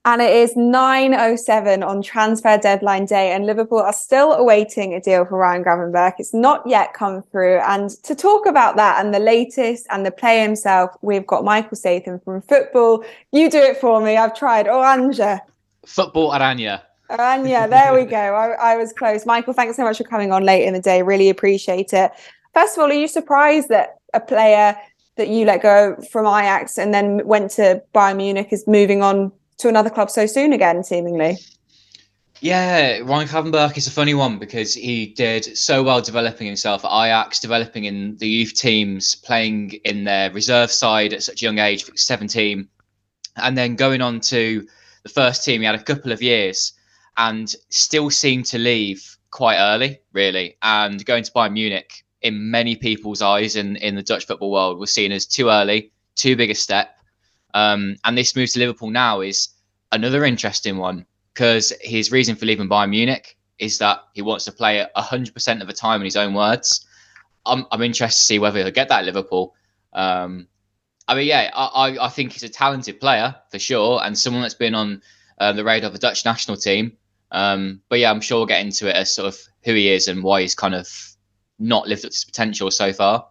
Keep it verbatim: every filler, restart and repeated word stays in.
And it is nine oh seven on transfer deadline day, and Liverpool are still awaiting a deal for Ryan Gravenberch. It's not yet come through. And to talk about that and the latest and the player himself, we've got Michael Statham from Football. You do it for me. I've tried. Oranje. Football Aranya. Oranje. There we go. I, I was close. Michael, thanks so much for coming on late in the day. Really appreciate it. First of all, are you surprised that a player that you let go from Ajax and then went to Bayern Munich is moving on to another club so soon again, seemingly? Yeah, Ryan Gravenberch is a funny one because he did so well developing himself at Ajax, developing in the youth teams, playing in their reserve side at such a young age, seventeen, and then going on to the first team. He had a couple of years and still seemed to leave quite early, really. And going to Bayern Munich, in many people's eyes in, in the Dutch football world, was seen as too early, too big a step. Um, and this move to Liverpool now is another interesting one because his reason for leaving Bayern Munich is that he wants to play one hundred percent of the time in his own words. I'm, I'm interested to see whether he'll get that at Liverpool. Um, I mean, yeah, I, I think he's a talented player for sure and someone that's been on uh, the radar of the Dutch national team. Um, but yeah, I'm sure we'll get into it as sort of who he is and why he's kind of not lived up to his potential so far.